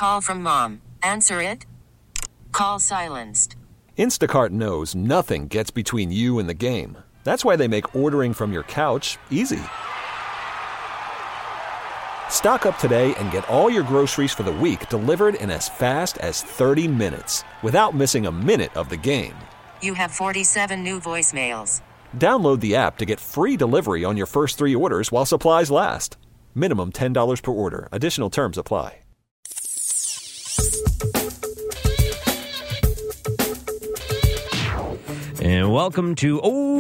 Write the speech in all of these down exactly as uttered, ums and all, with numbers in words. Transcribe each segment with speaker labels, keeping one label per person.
Speaker 1: Call from mom. Answer it. Call silenced.
Speaker 2: Instacart knows nothing gets between you and the game. That's why they make ordering from your couch easy. Stock up today and get all your groceries for the week delivered in as fast as thirty minutes without missing a minute of the game.
Speaker 1: You have forty-seven new voicemails.
Speaker 2: Download the app to get free delivery on your first three orders while supplies last. Minimum ten dollars per order. Additional terms apply.
Speaker 3: And welcome to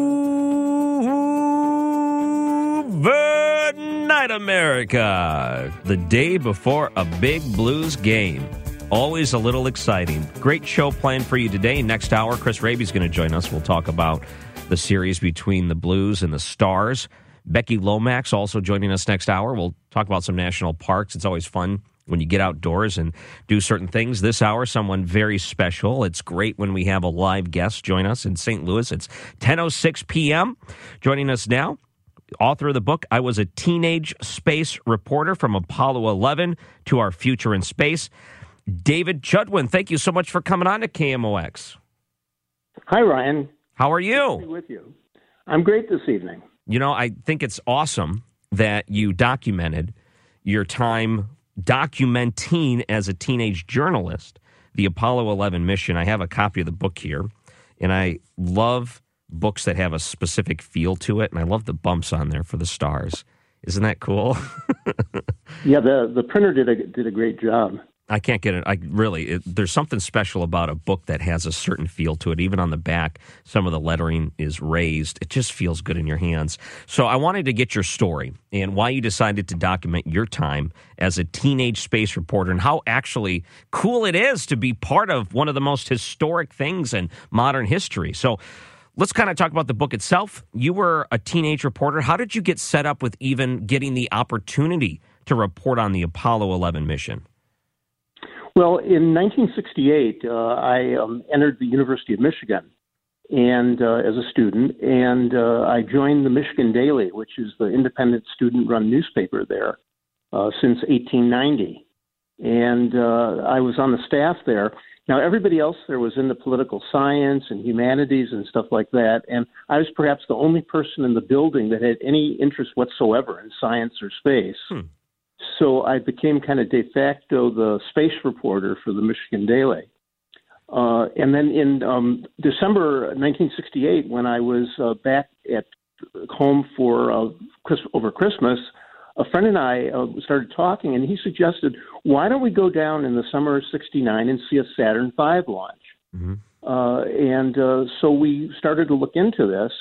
Speaker 3: Overnight America, the day before a big Blues game. Always a little exciting. Great show planned for you today. Next hour, Chris Raby's going to join us. We'll talk about the series between the Blues and the Stars. Becky Lomax also joining us next hour. We'll talk about some national parks. It's always fun when you get outdoors and do certain things. This hour, someone very special. It's great when we have a live guest join us in Saint Louis. It's ten oh six p.m. Joining us now, author of the book, I Was a Teenage Space Reporter, From Apollo eleven to Our Future in Space, David Chudwin. Thank you so much for coming on to K M O X.
Speaker 4: Hi, Ryan.
Speaker 3: How are you?
Speaker 4: Good to be with you. I'm great this evening.
Speaker 3: You know, I think it's awesome that you documented your time documenting as a teenage journalist the Apollo eleven mission. I have a copy of the book here, and I love books that have a specific feel to it, and I love the bumps on there for the stars. Isn't that cool?
Speaker 4: Yeah, the, the printer did a, did a great job.
Speaker 3: I can't get it. I really, it, there's something special about a book that has a certain feel to it. Even on the back, some of the lettering is raised. It just feels good in your hands. So I wanted to get your story and why you decided to document your time as a teenage space reporter and how actually cool it is to be part of one of the most historic things in modern history. So let's kind of talk about the book itself. You were a teenage reporter. How did you get set up with even getting the opportunity to report on the Apollo eleven mission?
Speaker 4: Well, in nineteen sixty-eight, uh, I um, entered the University of Michigan and uh, as a student, and uh, I joined the Michigan Daily, which is the independent student-run newspaper there, uh, since eighteen ninety. And uh, I was on the staff there. Now, everybody else there was into political science and humanities and stuff like that, and I was perhaps the only person in the building that had any interest whatsoever in science or space. Hmm. So I became kind of de facto the space reporter for the Michigan Daily. Uh, and then in um, December nineteen sixty-eight, when I was uh, back at home for uh, Chris- over Christmas, a friend and I uh, started talking, and he suggested, why don't we go down in the summer of sixty-nine and see a Saturn five launch? Mm-hmm. Uh, and uh, so we started to look into this,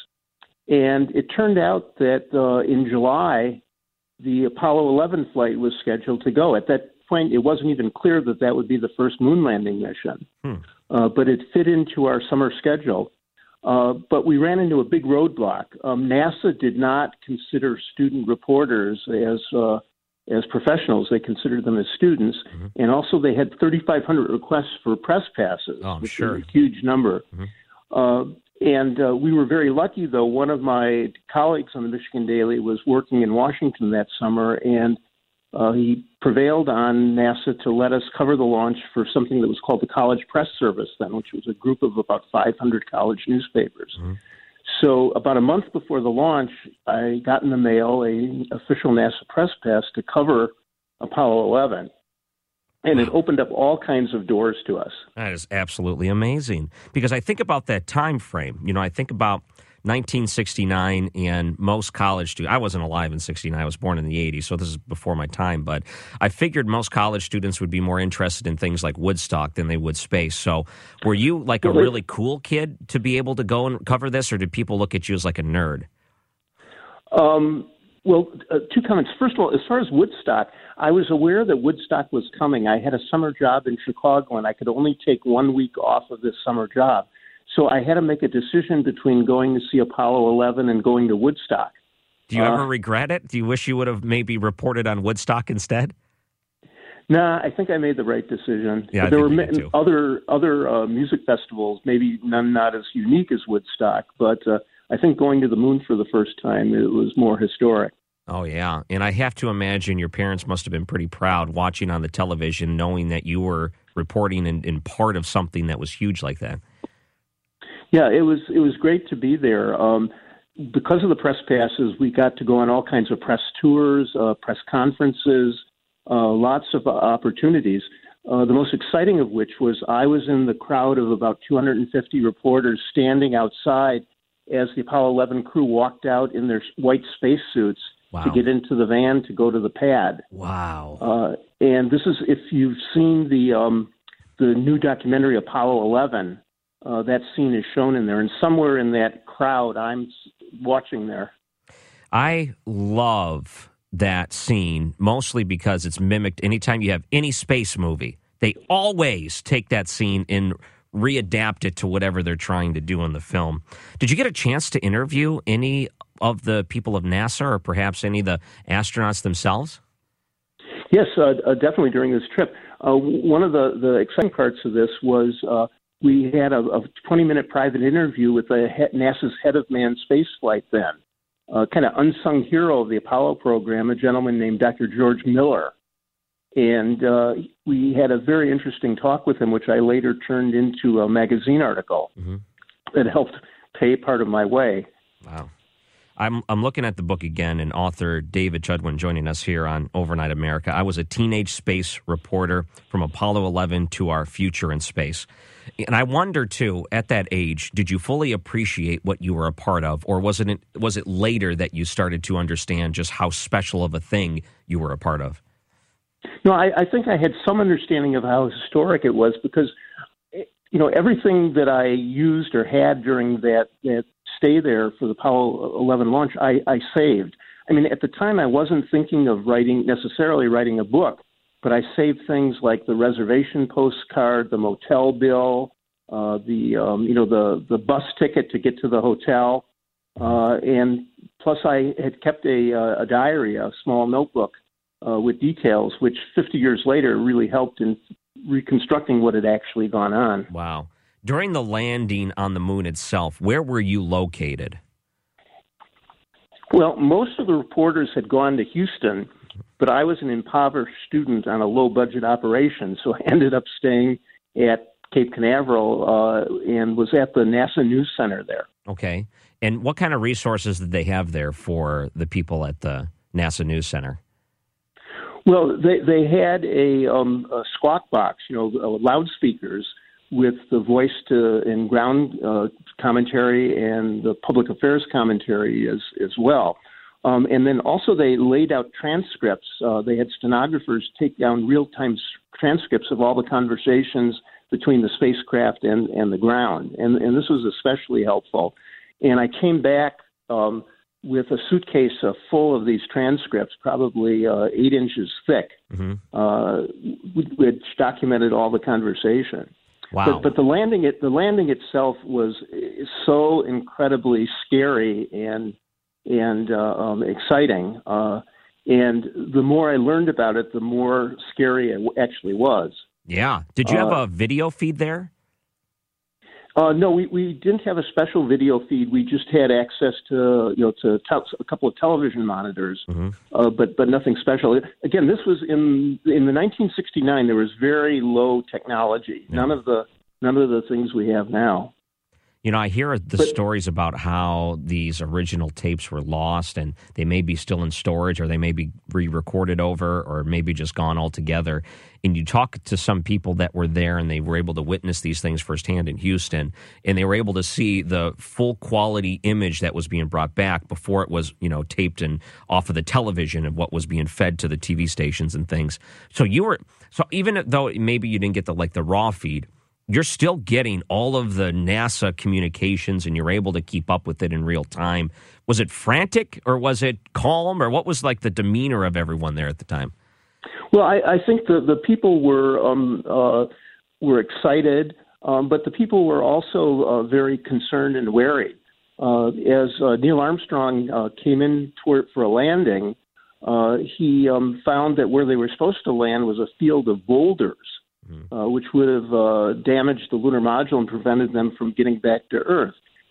Speaker 4: and it turned out that uh, in July, the Apollo eleven flight was scheduled to go. At that point, it wasn't even clear that that would be the first moon landing mission, hmm. uh, but it fit into our summer schedule. Uh, but we ran into a big roadblock. Um, NASA did not consider student reporters as uh, as professionals. They considered them as students, mm-hmm. and also they had thirty-five hundred requests for press passes,
Speaker 3: oh,
Speaker 4: which
Speaker 3: sure.
Speaker 4: is a huge number.
Speaker 3: Mm-hmm.
Speaker 4: Uh, And uh, we were very lucky, though. One of my colleagues on the Michigan Daily was working in Washington that summer, and uh, he prevailed on NASA to let us cover the launch for something that was called the College Press Service then, which was a group of about five hundred college newspapers. Mm-hmm. So about a month before the launch, I got in the mail an official NASA press pass to cover Apollo eleven. And it opened up all kinds of doors to us.
Speaker 3: That is absolutely amazing. Because I think about that time frame. You know, I think about nineteen sixty-nine and most college students. I wasn't alive in sixty-nine. I was born in the eighties, so this is before my time. But I figured most college students would be more interested in things like Woodstock than they would space. So were you like a really cool kid to be able to go and cover this, or did people look at you as like a nerd?
Speaker 4: Um. Well, uh, two comments. First of all, as far as Woodstock, I was aware that Woodstock was coming. I had a summer job in Chicago, and I could only take one week off of this summer job. So I had to make a decision between going to see Apollo eleven and going to Woodstock.
Speaker 3: Do you
Speaker 4: uh,
Speaker 3: ever regret it? Do you wish you would have maybe reported on Woodstock instead?
Speaker 4: Nah, I think I made the right decision.
Speaker 3: Yeah, I
Speaker 4: there
Speaker 3: think
Speaker 4: were
Speaker 3: you did too.
Speaker 4: other other uh, music festivals, maybe none not as unique as Woodstock, but uh, I think going to the moon for the first time, it was more historic.
Speaker 3: Oh, yeah. And I have to imagine your parents must have been pretty proud watching on the television, knowing that you were reporting in, in part of something that was huge like that.
Speaker 4: Yeah, it was it was great to be there. Um, because of the press passes, we got to go on all kinds of press tours, uh, press conferences, uh, lots of opportunities. Uh, the most exciting of which was I was in the crowd of about two hundred fifty reporters standing outside as the Apollo eleven crew walked out in their white spacesuits
Speaker 3: Wow.
Speaker 4: to get into the van to go to the pad.
Speaker 3: Wow.
Speaker 4: Uh, and this is, if you've seen the um, the new documentary Apollo eleven, uh, that scene is shown in there. And somewhere in that crowd, I'm watching there.
Speaker 3: I love that scene, mostly because it's mimicked anytime you have any space movie. They always take that scene and readapt it to whatever they're trying to do in the film. Did you get a chance to interview any of the people of NASA or perhaps any of the astronauts themselves?
Speaker 4: Yes, uh, uh, definitely during this trip. Uh, one of the, the exciting parts of this was uh, we had a, a twenty-minute private interview with the head, NASA's head of manned spaceflight then, uh, kind of unsung hero of the Apollo program, a gentleman named Doctor George Miller. And uh, we had a very interesting talk with him, which I later turned into a magazine article mm-hmm. that helped pay part of my way.
Speaker 3: Wow. I'm I'm looking at the book again, and author David Chudwin joining us here on Overnight America. I was a teenage space reporter from Apollo eleven to our future in space. And I wonder, too, at that age, did you fully appreciate what you were a part of, or was it was it later that you started to understand just how special of a thing you were a part of?
Speaker 4: No, I, I think I had some understanding of how historic it was because, you know, everything that I used or had during that, that stay there for the Apollo eleven launch, I, I saved. I mean, at the time, I wasn't thinking of writing, necessarily writing a book, but I saved things like the reservation postcard, the motel bill, uh, the, um, you know, the, the bus ticket to get to the hotel. Uh, and plus I had kept a, a diary, a small notebook uh, with details, which fifty years later really helped in reconstructing what had actually gone on.
Speaker 3: Wow. During the landing on the moon itself, where were you located?
Speaker 4: Well, most of the reporters had gone to Houston, but I was an impoverished student on a low-budget operation, so I ended up staying at Cape Canaveral uh, and was at the NASA News Center there.
Speaker 3: Okay. And what kind of resources did they have there for the people at the NASA News Center?
Speaker 4: Well, they they had a, um, a squawk box, you know, uh, loudspeakers with the voice to and ground uh, commentary and the public affairs commentary as as well. Um, and then also they laid out transcripts. Uh, they had stenographers take down real-time s- transcripts of all the conversations between the spacecraft and, and the ground. And, and this was especially helpful. And I came back um, with a suitcase uh, full of these transcripts, probably uh, eight inches thick, mm-hmm. uh, which documented all the conversation.
Speaker 3: Wow!
Speaker 4: But, but the landing, it the landing itself was so incredibly scary and and uh, um, exciting. Uh, and the more I learned about it, the more scary it actually was.
Speaker 3: Yeah. Did you have
Speaker 4: uh,
Speaker 3: a video feed there?
Speaker 4: Uh, no, we, we didn't have a special video feed. We just had access to you know to te- a couple of television monitors, mm-hmm. uh, but but nothing special. Again, this was in in the nineteen sixty-nine. There was very low technology. Yeah. None of the none of the things we have now.
Speaker 3: You know, I hear the but, stories about how these original tapes were lost and they may be still in storage or they may be re-recorded over or maybe just gone altogether. And you talk to some people that were there and they were able to witness these things firsthand in Houston, and they were able to see the full quality image that was being brought back before it was, you know, taped and off of the television and what was being fed to the T V stations and things. So you were, so even though maybe you didn't get the, like the raw feed, you're still getting all of the NASA communications and you're able to keep up with it in real time. Was it frantic or was it calm, or what was like the demeanor of everyone there at the time?
Speaker 4: Well, I, I think the, the people were um, uh, were excited, um, but the people were also uh, very concerned and wary. Uh, as uh, Neil Armstrong uh, came in toward, for a landing, uh, he um, found that where they were supposed to land was a field of boulders. Uh, which would have uh, damaged the lunar module and prevented them from getting back to Earth.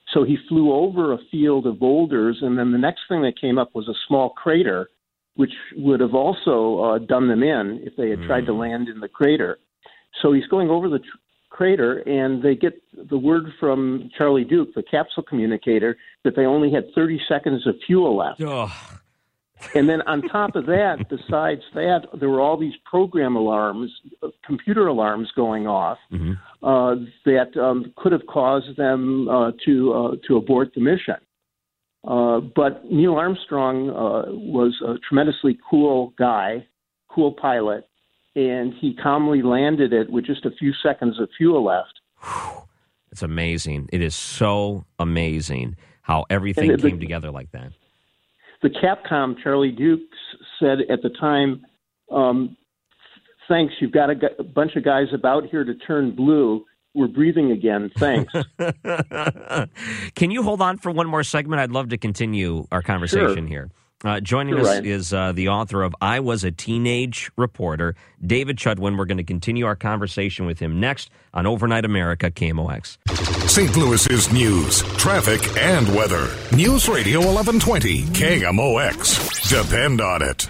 Speaker 4: So he flew over a field of boulders, and then the next thing that came up was a small crater, which would have also uh, done them in if they had mm. tried to land in the crater. So he's going over the tr- crater, and they get the word from Charlie Duke, the capsule communicator, that they only had thirty seconds of fuel left.
Speaker 3: Oh.
Speaker 4: And then on top of that, besides that, there were all these program alarms, computer alarms going off mm-hmm. uh, that um, could have caused them uh, to uh, to abort the mission. Uh, but Neil Armstrong uh, was a tremendously cool guy, cool pilot, and he calmly landed it with just a few seconds of fuel left.
Speaker 3: It's amazing. It is so amazing how everything
Speaker 4: the,
Speaker 3: came together like that.
Speaker 4: The Capcom, Charlie Dukes, said at the time, um, thanks, you've got a, a bunch of guys about here to turn blue. We're breathing again. Thanks.
Speaker 3: Can you hold on for one more segment? I'd love to continue our conversation
Speaker 4: sure.
Speaker 3: here. Uh, joining
Speaker 4: You're
Speaker 3: us
Speaker 4: right.
Speaker 3: is uh, the author of I Was a Teenage Reporter, David Chudwin. We're going to continue our conversation with him next on Overnight America, K M O X.
Speaker 5: Saint Louis's news, traffic, and weather. News Radio eleven twenty, K M O X. Depend on it.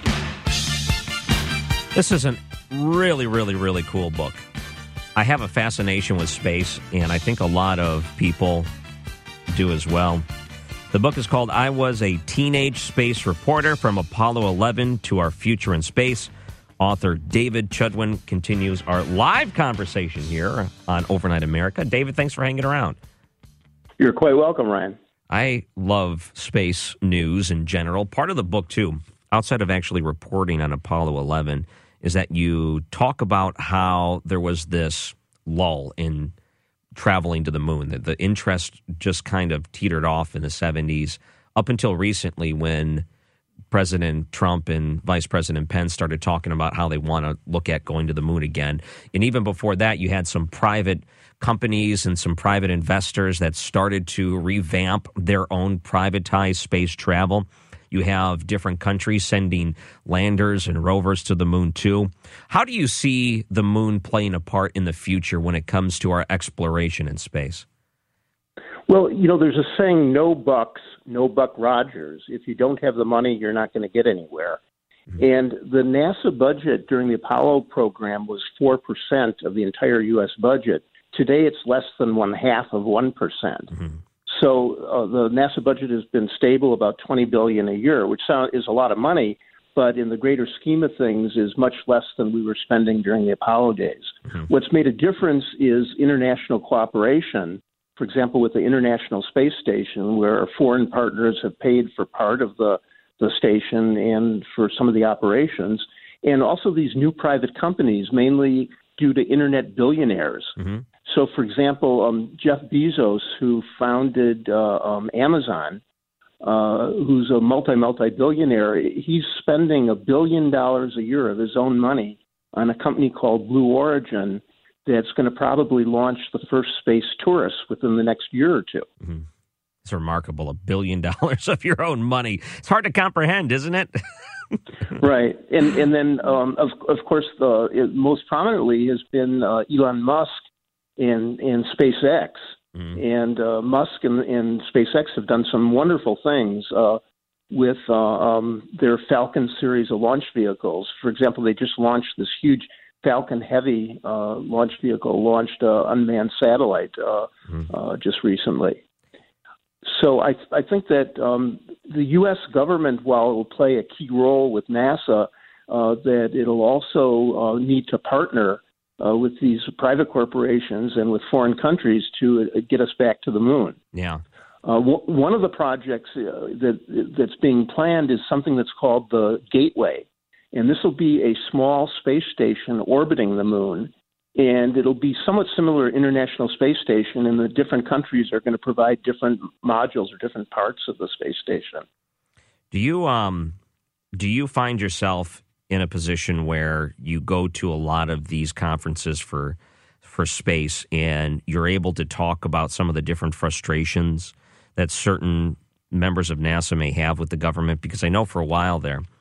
Speaker 3: This is a really, really, really cool book. I have a fascination with space, and I think a lot of people do as well. The book is called I Was a Teenage Space Reporter, From Apollo eleven to Our Future in Space. Author David Chudwin continues our live conversation here on Overnight America. David, thanks for hanging around.
Speaker 4: You're quite welcome, Ryan.
Speaker 3: I love space news in general. Part of the book, too, outside of actually reporting on Apollo eleven, is that you talk about how there was this lull in traveling to the moon, that the interest just kind of teetered off in the seventies up until recently when President Trump and Vice President Pence started talking about how they want to look at going to the moon again. And even before that, you had some private companies and some private investors that started to revamp their own privatized space travel. You have different countries sending landers and rovers to the moon, too. How do you see the moon playing a part in the future when it comes to our exploration in space?
Speaker 4: Well, you know, there's a saying, no bucks, no Buck Rogers. If you don't have the money, you're not going to get anywhere. Mm-hmm. And the NASA budget during the Apollo program was four percent of the entire U S budget. Today, it's less than one half of one percent. Mm-hmm. So uh, the NASA budget has been stable, about twenty billion dollars a year, which sound, is a lot of money, but in the greater scheme of things is much less than we were spending during the Apollo days. Mm-hmm. What's made a difference is international cooperation. For example, with the International Space Station, where our foreign partners have paid for part of the, the station and for some of the operations, and also these new private companies, mainly due to internet billionaires. Mm-hmm. So, for example, um, Jeff Bezos, who founded uh, um, Amazon, uh, who's a multi, multi-billionaire, he's spending a billion dollars a year of his own money on a company called Blue Origin that's going to probably launch the first space tourists within the next year or two.
Speaker 3: Mm-hmm. It's remarkable, a billion dollars of your own money. It's hard to comprehend, isn't it?
Speaker 4: Right. And and then, um, of, of course, the it, most prominently has been uh, Elon Musk and, and SpaceX. Mm-hmm. And uh, Musk and, and SpaceX have done some wonderful things uh, with uh, um, their Falcon series of launch vehicles. For example, they just launched this huge Falcon Heavy uh, launch vehicle, launched uh, unmanned satellite uh, mm-hmm. uh, just recently. So I, I think that um, the U S government, while it will play a key role with NASA, uh, that it'll also uh, need to partner uh, with these private corporations and with foreign countries to uh, get us back to the moon.
Speaker 3: Yeah.
Speaker 4: Uh, w- one of the projects uh, that that's being planned is something that's called the Gateway. And this will be a small space station orbiting the moon, and it'll be somewhat similar to International Space Station, and the different countries are going to provide different modules or different parts of the space station.
Speaker 3: Do you um do you find yourself in a position where you go to a lot of these conferences for for space, and you're able to talk about some of the different frustrations that certain members of NASA may have with the government? Because I know for a while there,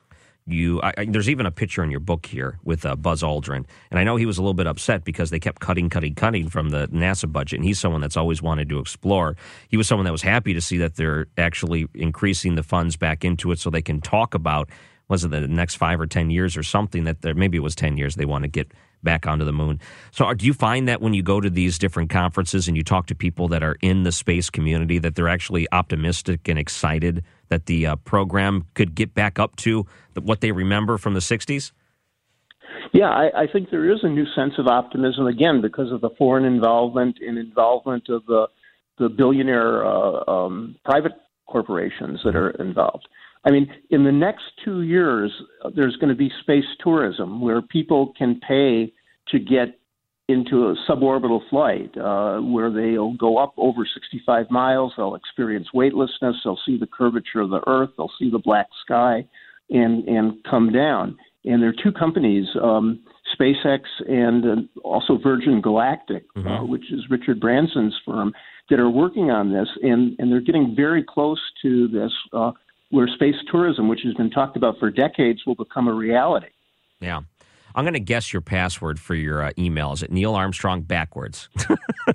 Speaker 3: you, I, I, there's even a picture in your book here with uh, Buzz Aldrin, and I know he was a little bit upset because they kept cutting, cutting, cutting from the NASA budget, and he's someone that's always wanted to explore. He was someone that was happy to see that they're actually increasing the funds back into it so they can talk about, was it the next five or ten years or something, that there, maybe it was ten years they want to get back onto the moon. So are, do you find that when you go to these different conferences and you talk to people that are in the space community that they're actually optimistic and excited that the uh, program could get back up to the, what they remember from the sixties?
Speaker 4: Yeah, I, I think there is a new sense of optimism, again, because of the foreign involvement and involvement of the, the billionaire uh, um, private corporations that are involved. I mean, in the next two years, there's going to be space tourism where people can pay to get into a suborbital flight uh, where they'll go up over sixty-five miles. They'll experience weightlessness. They'll see the curvature of the Earth. They'll see the black sky and, and come down. And there are two companies, um, SpaceX and uh, also Virgin Galactic, mm-hmm. uh, which is Richard Branson's firm, that are working on this. And, and they're getting very close to this uh where space tourism, which has been talked about for decades, will become a reality.
Speaker 3: Yeah. I'm going to guess your password for your uh, email. Is it Neil Armstrong backwards?
Speaker 4: well,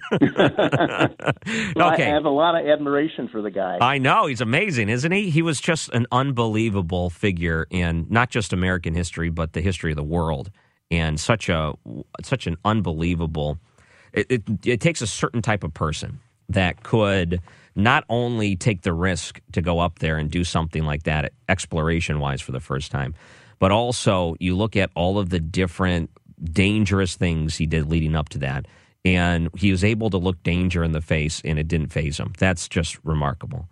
Speaker 3: okay.
Speaker 4: I have a lot of admiration for the guy.
Speaker 3: I know. He's amazing, isn't he? He was just an unbelievable figure in not just American history, but the history of the world. And such a such an unbelievable... It, it, it takes a certain type of person that could not only take the risk to go up there and do something like that exploration-wise for the first time, but also you look at all of the different dangerous things he did leading up to that, and he was able to look danger in the face, and it didn't faze him. That's just remarkable.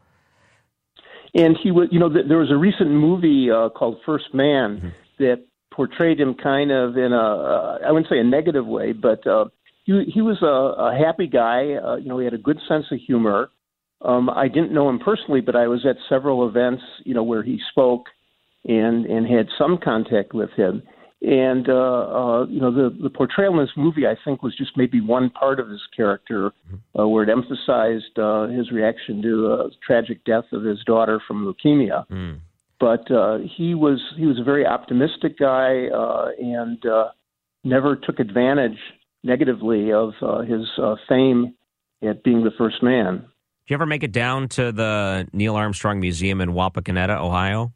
Speaker 4: And he was, you know, there was a recent movie uh, called First Man mm-hmm. that portrayed him kind of in a, uh, I wouldn't say a negative way, but uh, he, he was a, a happy guy. Uh, you know, he had a good sense of humor. Um, I didn't know him personally, but I was at several events, you know, where he spoke and, and had some contact with him. And, uh, uh, you know, the, the portrayal in this movie, I think, was just maybe one part of his character uh, where it emphasized uh, his reaction to the tragic death of his daughter from leukemia. Mm. But uh, he was he was a very optimistic guy uh, and uh, never took advantage negatively of uh, his uh, fame at being the first man.
Speaker 3: Did you ever make it down to the Neil Armstrong Museum in Wapakoneta, Ohio?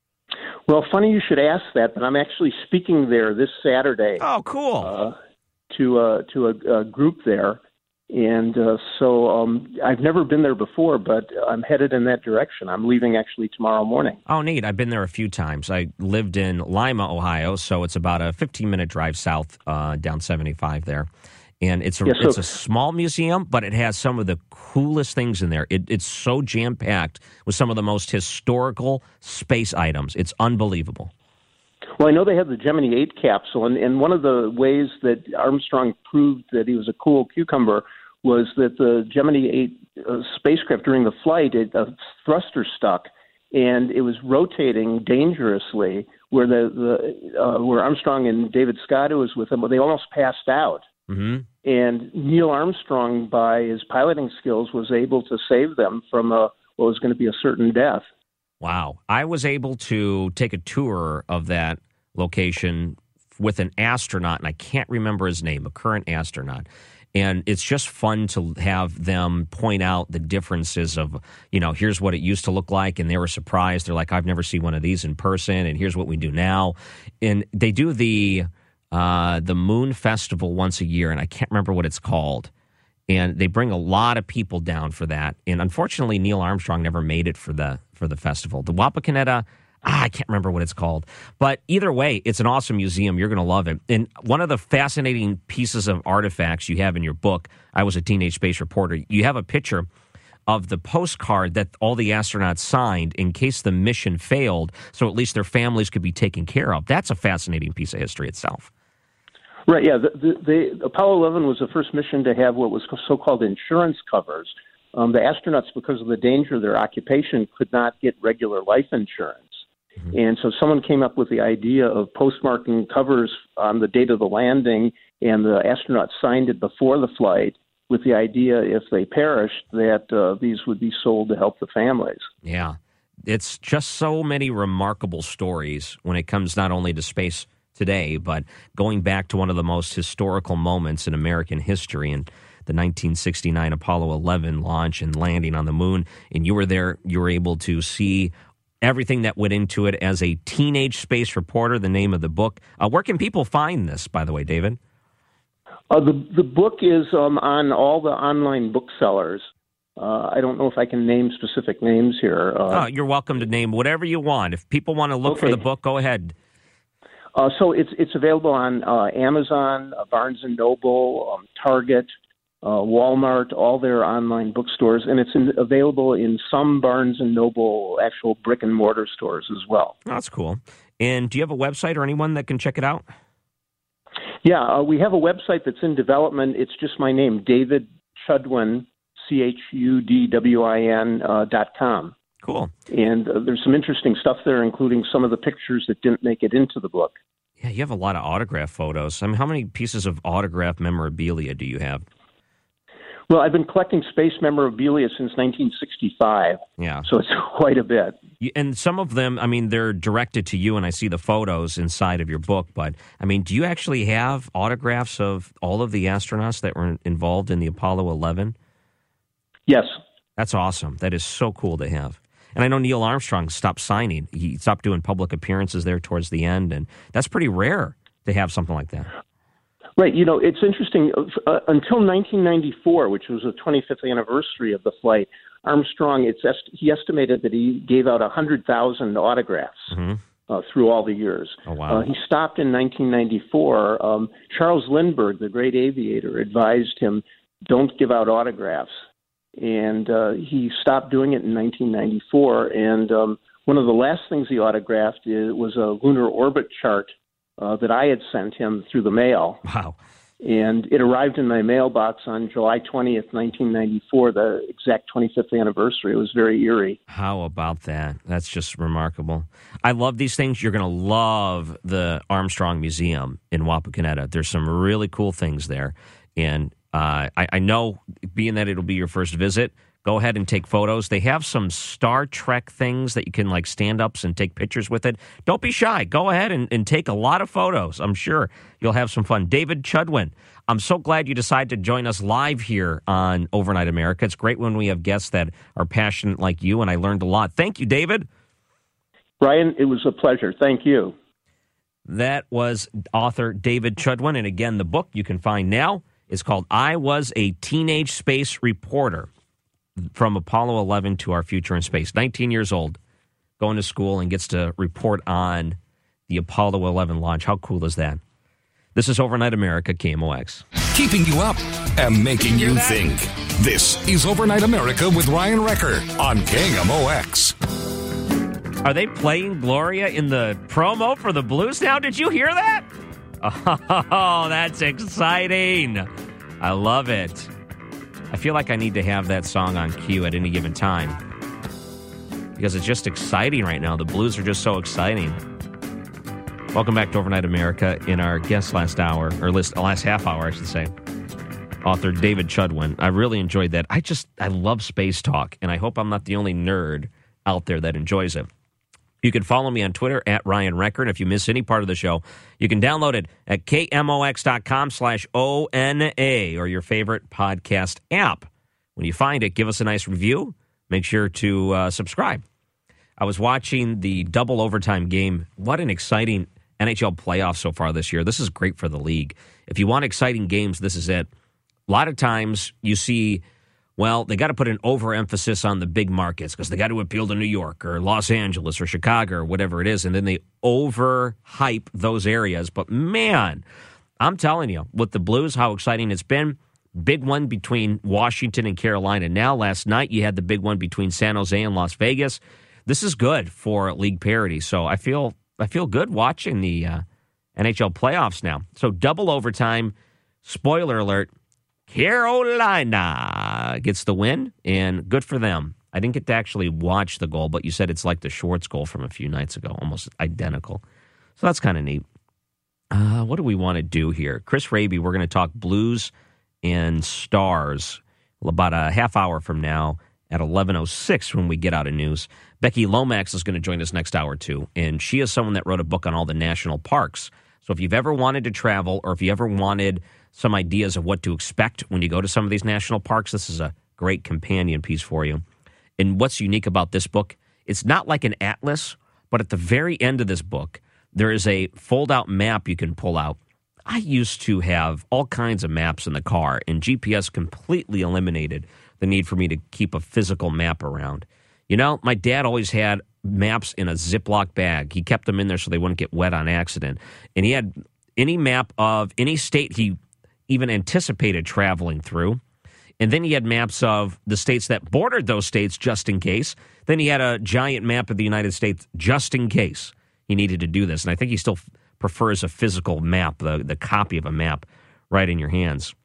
Speaker 4: Well, funny you should ask that, but I'm actually speaking there this Saturday.
Speaker 3: Oh, cool.
Speaker 4: Uh, to uh, to a, a group there. And uh, so um, I've never been there before, but I'm headed in that direction. I'm leaving actually tomorrow morning.
Speaker 3: Oh, neat. I've been there a few times. I lived in Lima, Ohio, so it's about a fifteen-minute drive south uh, down seventy-five there. And it's a, yeah, so, it's a small museum, but it has some of the coolest things in there. It, it's so jam-packed with some of the most historical space items. It's unbelievable.
Speaker 4: Well, I know they have the Gemini eight capsule, and, and one of the ways that Armstrong proved that he was a cool cucumber was that the Gemini eight uh, spacecraft during the flight, it, a thruster stuck, and it was rotating dangerously where the, the uh, where Armstrong and David Scott, who was with him, they almost passed out. Mm-hmm. And Neil Armstrong, by his piloting skills, was able to save them from a, what was going to be a certain death.
Speaker 3: Wow. I was able to take a tour of that location with an astronaut, and I can't remember his name, a current astronaut. And it's just fun to have them point out the differences of, you know, here's what it used to look like, and they were surprised. They're like, I've never seen one of these in person, and here's what we do now. And they do the... Uh, the Moon Festival once a year, and I can't remember what it's called. And they bring a lot of people down for that. And unfortunately, Neil Armstrong never made it for the for the festival. The Wapakoneta, ah, I can't remember what it's called. But either way, it's an awesome museum. You're going to love it. And one of the fascinating pieces of artifacts you have in your book, I Was a Teenage Space Reporter, you have a picture of the postcard that all the astronauts signed in case the mission failed, so at least their families could be taken care of. That's a fascinating piece of history itself.
Speaker 4: Right, yeah. The, the, the Apollo eleven was the first mission to have what was so-called insurance covers. Um, the astronauts, because of the danger of their occupation, could not get regular life insurance. Mm-hmm. And so someone came up with the idea of postmarking covers on the date of the landing, and the astronauts signed it before the flight with the idea, if they perished, that uh, these would be sold to help the families.
Speaker 3: Yeah. it's just so many remarkable stories when it comes not only to space today, but going back to one of the most historical moments in American history and the nineteen sixty-nine Apollo eleven launch and landing on the moon. And you were there, you were able to see everything that went into it as a teenage space reporter, the name of the book. Uh, where can people find this, by the way, David?
Speaker 4: Uh, the, the book is um, on all the online booksellers. Uh, I don't know if I can name specific names here. Uh,
Speaker 3: oh, you're welcome to name whatever you want. If people want to look
Speaker 4: okay.
Speaker 3: for the book, go ahead.
Speaker 4: Uh, so it's it's available on uh, Amazon, uh, Barnes and Noble, um, Target, uh, Walmart, all their online bookstores, and it's in, available in some Barnes and Noble actual brick and mortar stores as well.
Speaker 3: Oh, that's cool. And do you have a website or anyone that can check it out?
Speaker 4: Yeah, uh, we have a website that's in development. It's just my name, David Chudwin, C H U D W I N uh, dot com.
Speaker 3: Cool.
Speaker 4: And uh, there's some interesting stuff there, including some of the pictures that didn't make it into the book.
Speaker 3: Yeah, you have a lot of autograph photos. I mean, how many pieces of autograph memorabilia do you have?
Speaker 4: Well, I've been collecting space memorabilia since nineteen sixty-five.
Speaker 3: Yeah.
Speaker 4: So it's quite a bit.
Speaker 3: You, and some of them, I mean, they're directed to you, and I see the photos inside of your book. But, I mean, do you actually have autographs of all of the astronauts that were involved in the Apollo eleven?
Speaker 4: Yes.
Speaker 3: That's awesome. That is so cool to have. And I know Neil Armstrong stopped signing. He stopped doing public appearances there towards the end, and that's pretty rare to have something like that.
Speaker 4: Right. You know, it's interesting. Uh, until nineteen ninety-four, which was the twenty-fifth anniversary of the flight, Armstrong, it's est- he estimated that he gave out one hundred thousand autographs mm-hmm. uh, through all the years.
Speaker 3: Oh, wow.
Speaker 4: Uh, he stopped in nineteen ninety-four. Um, Charles Lindbergh, the great aviator, advised him, don't give out autographs. And uh, he stopped doing it in nineteen ninety-four. And um, one of the last things he autographed was a lunar orbit chart uh, that I had sent him through the mail.
Speaker 3: Wow.
Speaker 4: And it arrived in my mailbox on July twentieth, nineteen ninety-four, the exact twenty-fifth anniversary. It was very eerie.
Speaker 3: How about that? That's just remarkable. I love these things. You're going to love the Armstrong Museum in Wapakoneta. There's some really cool things there. And Uh, I, I know, being that it'll be your first visit, go ahead and take photos. They have some Star Trek things that you can, like, stand-ups and take pictures with it. Don't be shy. Go ahead and, and take a lot of photos. I'm sure you'll have some fun. David Chudwin, I'm so glad you decided to join us live here on Overnight America. It's great when we have guests that are passionate like you, and I learned a lot. Thank you, David.
Speaker 4: Brian, it was a pleasure. Thank you.
Speaker 3: That was author David Chudwin, and again, the book you can find now is called I Was a Teenage Space Reporter, from Apollo eleven to Our Future in Space. nineteen years old, going to school and gets to report on the Apollo eleven launch. How cool is that? This is Overnight America, K M O X.
Speaker 5: Keeping you up and making you think. This is Overnight America with Ryan Wrecker on K M O X.
Speaker 3: Are they playing Gloria in the promo for the Blues now? Did you hear that? Oh, that's exciting. I love it. I feel like I need to have that song on cue at any given time because it's just exciting right now. The Blues are just so exciting. Welcome back to Overnight America. In our guest last hour, or last, last half hour, I should say, author David Chudwin. I really enjoyed that. I just, I love space talk, and I hope I'm not the only nerd out there that enjoys it. You can follow me on Twitter at Ryan Wrecker. And if you miss any part of the show, you can download it at kmox.com slash O-N-A or your favorite podcast app. When you find it, give us a nice review. Make sure to uh, subscribe. I was watching the double overtime game. What an exciting N H L playoff so far this year. This is great for the league. If you want exciting games, this is it. A lot of times you see, well, they got to put an overemphasis on the big markets because they got to appeal to New York or Los Angeles or Chicago or whatever it is, and then they overhype those areas. But, man, I'm telling you, with the Blues, how exciting it's been. Big one between Washington and Carolina. Now, last night, you had the big one between San Jose and Las Vegas. This is good for league parity. So I feel I feel good watching the uh, N H L playoffs now. So double overtime, spoiler alert, Carolina gets the win, and good for them. I didn't get to actually watch the goal, but you said it's like the Schwartz goal from a few nights ago, almost identical. So that's kind of neat. Uh, what do we want to do here? Chris Raby, we're going to talk Blues and Stars about a half hour from now. at eleven oh six when we get out of news. Becky Lomax is going to join us next hour, too, and she is someone that wrote a book on all the national parks. So if you've ever wanted to travel or if you ever wanted some ideas of what to expect when you go to some of these national parks, this is a great companion piece for you. And what's unique about this book, it's not like an atlas, but at the very end of this book, there is a fold-out map you can pull out. I used to have all kinds of maps in the car, and G P S completely eliminated the need for me to keep a physical map around. You know, my dad always had maps in a Ziploc bag. He kept them in there so they wouldn't get wet on accident. And he had any map of any state he even anticipated traveling through. And then he had maps of the states that bordered those states just in case. Then he had a giant map of the United States just in case he needed to do this. And I think he still f- prefers a physical map, the, the copy of a map right in your hands.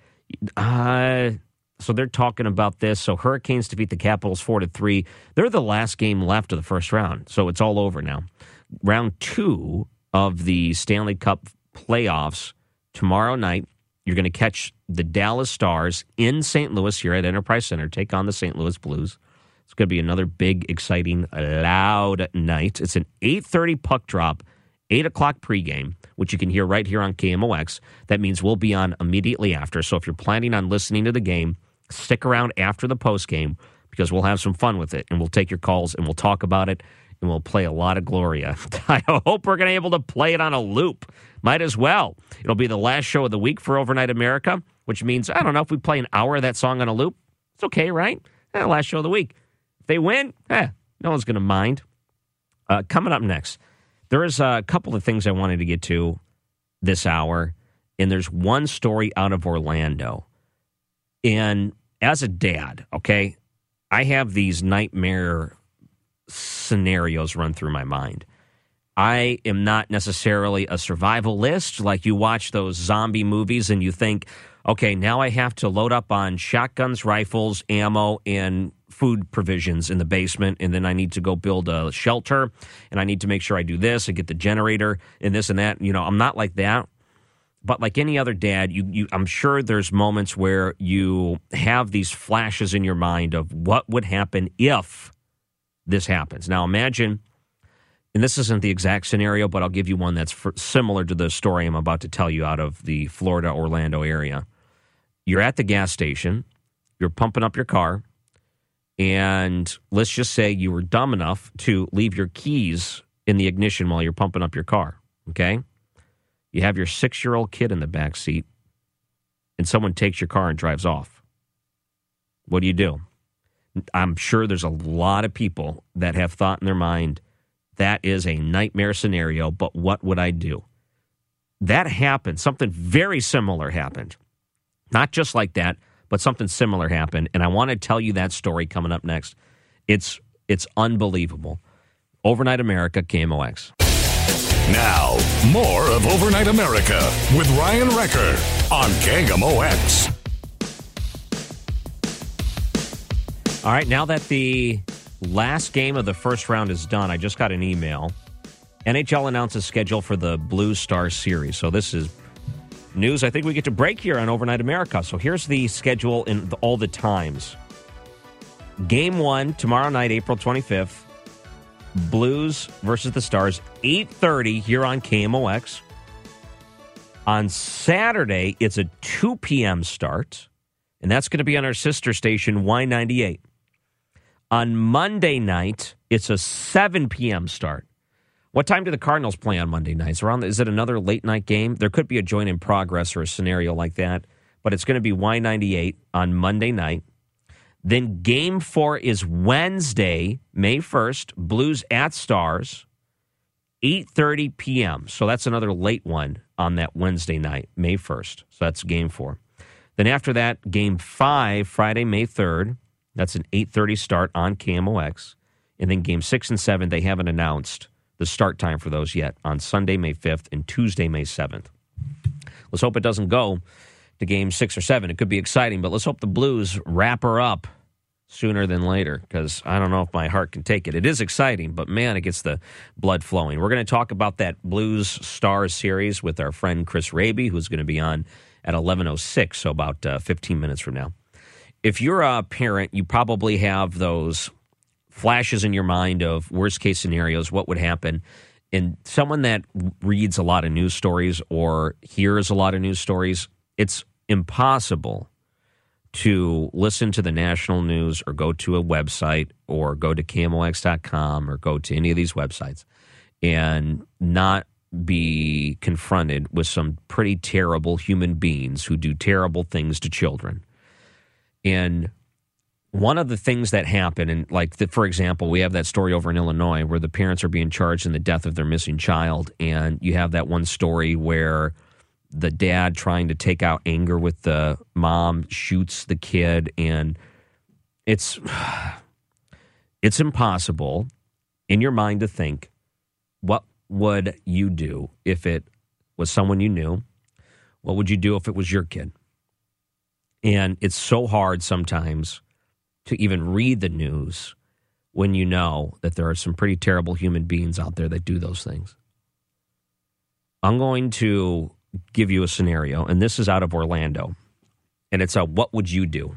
Speaker 3: Uh, so they're talking about this. So Hurricanes defeat the Capitals four to three. They're the last game left of the first round, so it's all over now. Round two of the Stanley Cup playoffs tomorrow night. You're going to catch the Dallas Stars in Saint Louis here at Enterprise Center, take on the Saint Louis Blues. It's going to be another big, exciting, loud night. It's an eight thirty puck drop, eight o'clock pregame, which you can hear right here on K M O X. That means we'll be on immediately after. So if you're planning on listening to the game, stick around after the postgame because we'll have some fun with it, and we'll take your calls, and we'll talk about it, and we'll play a lot of Gloria. I hope we're going to be able to play it on a loop. Might as well. It'll be the last show of the week for Overnight America, which means, I don't know, if we play an hour of that song on a loop, it's okay, right? Eh, last show of the week. If they win, eh, no one's going to mind. Uh, coming up next, there is a couple of things I wanted to get to this hour, and there's one story out of Orlando. And as a dad, okay, I have these nightmare scenarios run through my mind. I am not necessarily a survivalist. Like you watch those zombie movies and you think, okay, now I have to load up on shotguns, rifles, ammo, and food provisions in the basement, and then I need to go build a shelter, and I need to make sure I do this and get the generator and this and that. You know, I'm not like that. But like any other dad, you, you, I'm sure there's moments where you have these flashes in your mind of what would happen if this happens. Now imagine, and this isn't the exact scenario, but I'll give you one that's for, similar to the story I'm about to tell you out of the Florida, Orlando area. You're at the gas station, you're pumping up your car, and let's just say you were dumb enough to leave your keys in the ignition while you're pumping up your car, okay? You have your six-year-old kid in the back seat, and someone takes your car and drives off. What do you do? I'm sure there's a lot of people that have thought in their mind, that is a nightmare scenario, but what would I do? That happened. Something very similar happened. Not just like that, but something similar happened, and I want to tell you that story coming up next. It's it's unbelievable. Overnight America, K M O X.
Speaker 5: Now, more of Overnight America with Ryan Wrecker on K M O X.
Speaker 3: All right, now that the last game of the first round is done, I just got an email. N H L announces schedule for the Blues Stars series. So this is news I think we get to break here on Overnight America. So here's the schedule in the, all the times. Game one, tomorrow night, April twenty-fifth. Blues versus the Stars, eight thirty here on K M O X. On Saturday, it's a two p.m. start, and that's going to be on our sister station, Y ninety-eight. On Monday night, it's a seven p.m. start. What time do the Cardinals play on Monday nights? Around, is it another late-night game? There could be a joint in progress or a scenario like that, but it's going to be Y ninety-eight on Monday night. Then game four is Wednesday, May first, Blues at Stars, eight thirty p.m. So that's another late one on that Wednesday night, May first. So that's game four. Then after that, game five, Friday, May third. That's an eight thirty start on K M O X. And then game six and seven, they haven't announced the start time for those yet, on Sunday, May fifth, and Tuesday, May seventh. Let's hope it doesn't go to game six or seven. It could be exciting, but let's hope the Blues wrap her up sooner than later, because I don't know if my heart can take it. It is exciting, but man, it gets the blood flowing. We're going to talk about that Blues Stars series with our friend Chris Raby, who's going to be on at eleven oh six, so about uh, fifteen minutes from now. if you're a parent, you probably have those flashes in your mind of worst case scenarios, what would happen. And someone that reads a lot of news stories or hears a lot of news stories, it's impossible to listen to the national news or go to a website or go to K M O X dot com or go to any of these websites and not be confronted with some pretty terrible human beings who do terrible things to children. And one of the things that happen, and like, the, for example, we have that story over in Illinois where the parents are being charged in the death of their missing child, and you have that one story where the dad, trying to take out anger with the mom, shoots the kid, and it's it's impossible in your mind to think, what would you do if it was someone you knew? What would you do if it was your kid? And it's so hard sometimes to even read the news when you know that there are some pretty terrible human beings out there that do those things. I'm going to give you a scenario, and this is out of Orlando, and it's a what would you do?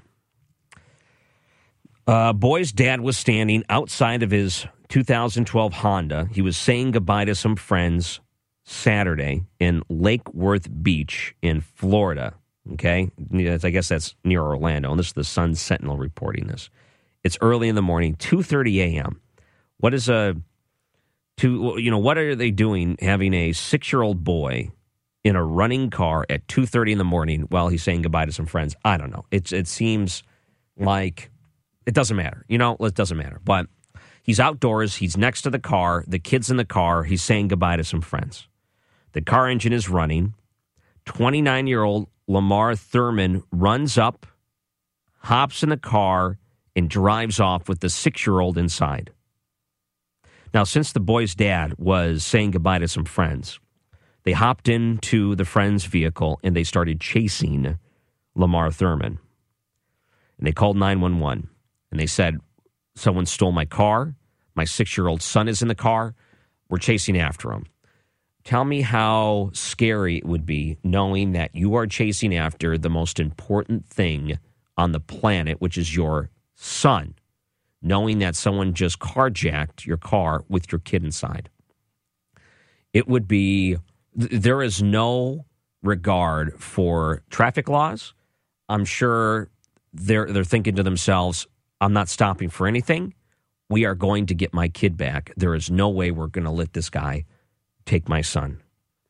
Speaker 3: Uh, boy's dad was standing outside of his two thousand twelve Honda. He was saying goodbye to some friends Saturday in Lake Worth Beach in Florida. Okay, I guess that's near Orlando, and this is the Sun Sentinel reporting this. It's early in the morning, two thirty a.m. What is a two? You know, what are they doing? Having a six-year-old boy in a running car at two thirty in the morning while he's saying goodbye to some friends? I don't know. It's it seems like it doesn't matter. You know, it doesn't matter. But he's outdoors. He's next to the car. The kid's in the car. He's saying goodbye to some friends. The car engine is running. twenty-nine-year-old Lamar Thurman runs up, hops in the car, and drives off with the six-year-old inside. Now, since the boy's dad was saying goodbye to some friends, they hopped into the friend's vehicle and they started chasing Lamar Thurman. And they called nine one one. And they said, someone stole my car. My six-year-old son is in the car. We're chasing after him. Tell me how scary it would be knowing that you are chasing after the most important thing on the planet, which is your son, knowing that someone just carjacked your car with your kid inside. It would be, there is no regard for traffic laws. I'm sure they're they're thinking to themselves, I'm not stopping for anything. We are going to get my kid back. There is no way we're going to let this guy take my son.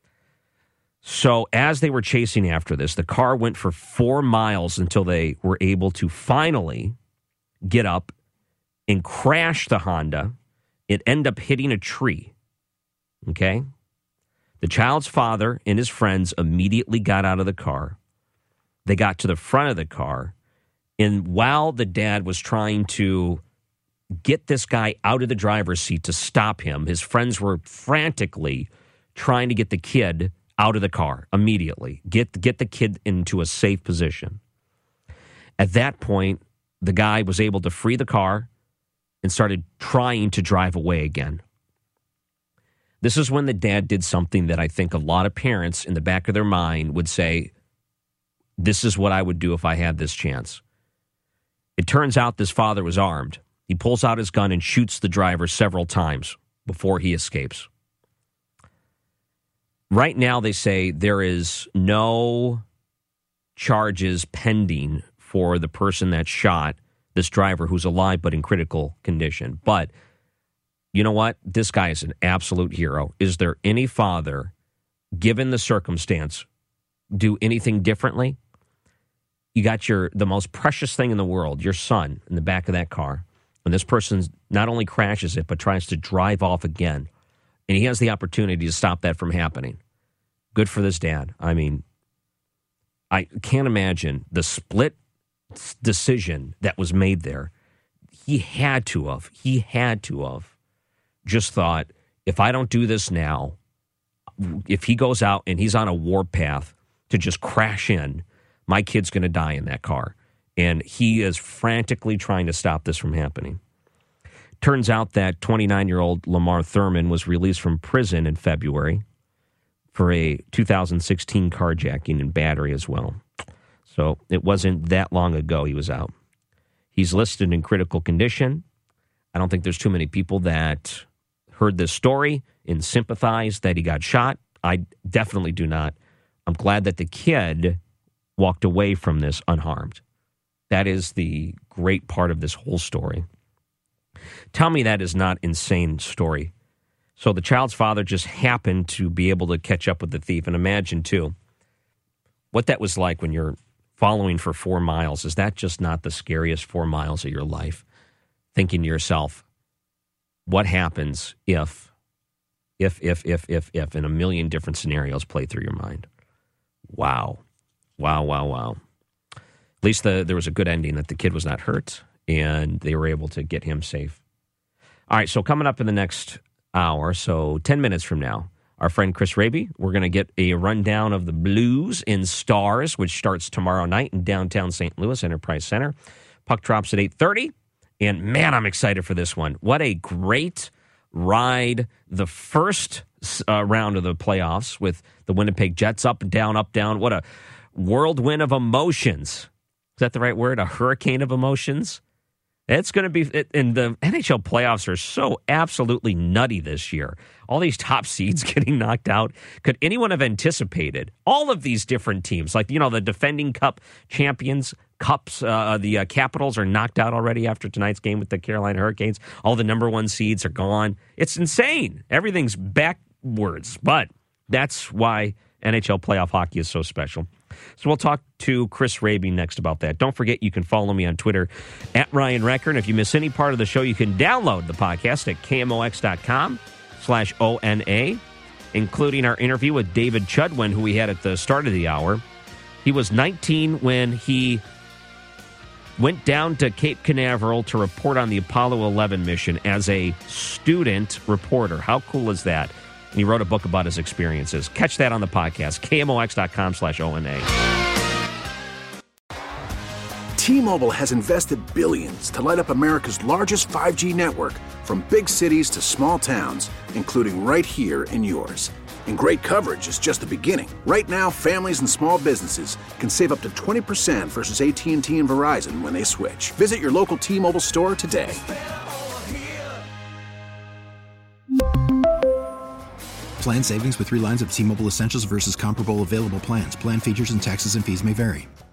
Speaker 3: So as they were chasing after this, the car went for four miles until they were able to finally get up and crash the Honda. It ended up hitting a tree. Okay? The child's father and his friends immediately got out of the car. They got to the front of the car. And while the dad was trying to get this guy out of the driver's seat to stop him, his friends were frantically trying to get the kid out of the car immediately, get, get the kid into a safe position. At that point, the guy was able to free the car and started trying to drive away again. This is when the dad did something that I think a lot of parents in the back of their mind would say, this is what I would do if I had this chance. It turns out this father was armed. He pulls out his gun and shoots the driver several times before he escapes. Right now, they say there is no charges pending for the person that shot this driver who's alive but in critical condition. But you know what? This guy is an absolute hero. Is there any father, given the circumstance, do anything differently? You got your the most precious thing in the world, your son, in the back of that car. And this person not only crashes it, but tries to drive off again. And he has the opportunity to stop that from happening. Good for this dad. I mean, I can't imagine the split decision that was made there. He had to have, he had to have just thought, if I don't do this now, if he goes out and he's on a warpath to just crash in, my kid's going to die in that car. And he is frantically trying to stop this from happening. Turns out that twenty-nine-year-old Lamar Thurman was released from prison in February for a two thousand sixteen carjacking and battery as well. So it wasn't that long ago he was out. He's listed in critical condition. I don't think there's too many people that heard this story and sympathized that he got shot. I definitely do not. I'm glad that the kid walked away from this unharmed. That is the great part of this whole story. Tell me that is not an insane story. So the child's father just happened to be able to catch up with the thief. And imagine, too, what that was like when you're following for four miles. Is that just not the scariest four miles of your life? Thinking to yourself, what happens if, if, if, if, if, if, and a million different scenarios play through your mind. Wow. Wow, wow, wow. At least the, there was a good ending that the kid was not hurt, and they were able to get him safe. All right, so coming up in the next hour, so ten minutes from now, our friend Chris Raby, we're going to get a rundown of the Blues in Stars, which starts tomorrow night in downtown Saint Louis Enterprise Center. Puck drops at eight thirty, and man, I'm excited for this one. What a great ride. The first uh, round of the playoffs with the Winnipeg Jets up and down, up, down. What a whirlwind of emotions. Is that the right word? A hurricane of emotions? It's going to be, and the N H L playoffs are so absolutely nutty this year. All these top seeds getting knocked out. Could anyone have anticipated all of these different teams? Like, you know, the defending Cup champions, Cups, uh, the uh, Capitals are knocked out already after tonight's game with the Carolina Hurricanes. All the number one seeds are gone. It's insane. Everything's backwards, but that's why N H L playoff hockey is so special. So we'll talk to Chris Raby next about that. Don't forget, you can follow me on Twitter at Ryan Recker. And if you miss any part of the show, you can download the podcast at kmox.com slash O-N-A, including our interview with David Chudwin, who we had at the start of the hour. He was nineteen when he went down to Cape Canaveral to report on the Apollo eleven mission as a student reporter. How cool is that? And he wrote a book about his experiences. Catch that on the podcast, kmox.com slash O-N-A.
Speaker 6: T-Mobile has invested billions to light up America's largest five G network, from big cities to small towns, including right here in yours. And great coverage is just the beginning. Right now, families and small businesses can save up to twenty percent versus A T and T and Verizon when they switch. Visit your local T-Mobile store today.
Speaker 7: Plan savings with three lines of T-Mobile Essentials versus comparable available plans. Plan features and taxes and fees may vary.